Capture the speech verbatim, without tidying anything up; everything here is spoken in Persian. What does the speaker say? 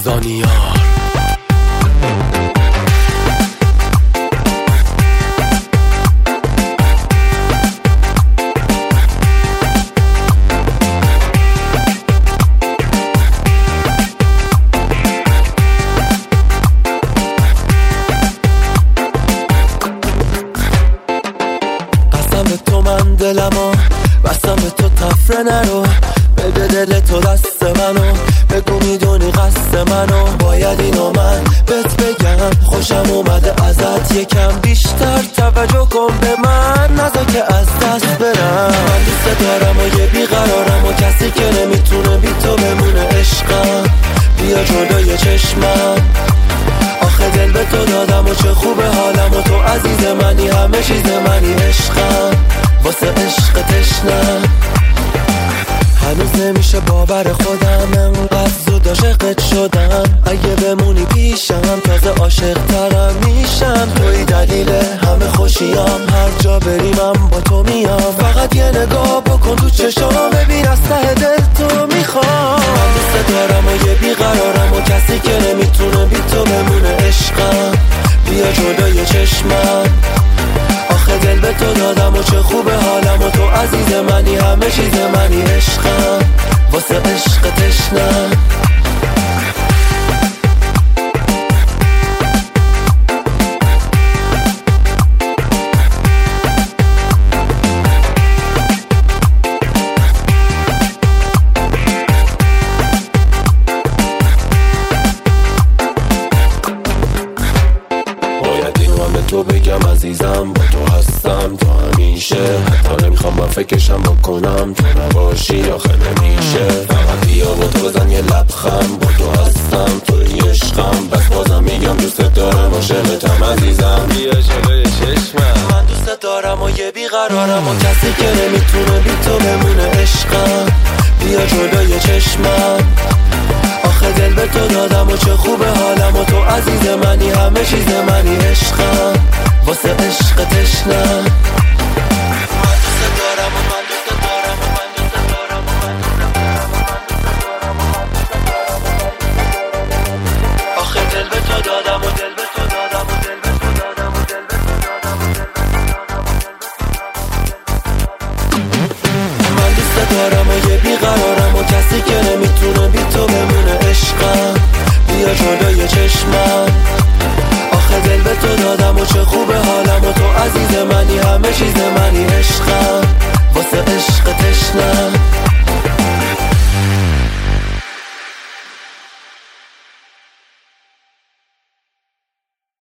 زانیار. تو من دلمو بستم به تو تفره نرو، بده دل تو دست منو، بگو میدونی قصد منو. باید اینو من بهت بگم، خوشم اومده ازت یکم بیشتر توجه کن به من، نذار که از دست برم. من دوست دارم و یه بیقرارم و کسی که نمیتونه بی تو بمونه. عشقم بیا جلوی چشمم، آخه دل به تو دادم و چه خوبه حالم و تو عزیز منی، همه چیز منی. عشقم واسه عشق تشنم، هنوز نمیشه باور خودم انقدر زود عاشقت شدم. اگه بمونی پیشم تازه عاشق ترم میشم، توی دلیل همه خوشیام، هر جا بریمم با تو میام. فقط یه نگاه بکن تو چشام، ببین از ته دل تو میخوام. من دوست دارم و یه بیقرارم و کسی که نمیتونه بی تو بمونه. عشقم بیا جلوی چشمم، آخه دل به تو دادم و چه خوبه حالم و تو عزیز منی، همه چیز منی. عشقم واسه عشق تشنم. تو بگم عزیزم با تو هستم تا همیشه، حتی نمیخوام من فکرشم بکنم تو نباشی آخه نمیشه. فقط بیا با تو بزن یه لبخند، با تو هستم توی عشقم، بس بازم میگم دوست دارم عاشقتم عزیزم. بیا جلوی چشمم، من دوست دارم و یه بیقرارم و کسی که نمیتونه بی تو بمونه. عشقم بیا جلوی چشمم، آخه دل به تو دادم و چه خوبه حالم و تو عزیز منی، همه چیز منی. عشقم واسه عشق تشنم. من دوست دارم و من دوست دارم و من دوست دارم و من دوست دارم و من دوست دارم، آخه دل به تو دادم و دل به تو دادم و دل به تو دادم و دل به تو دادم و دل به تو دادم و دل به تو دادم. من دوست دارم و یه بیقرارم و کسی که نمیتونه بی تو بمونه. عشقم بیا جلوی چشمم، آخه دل به تو دادم و چه خوبه حالم و تو عزیز منی، همه چیز منی. عشق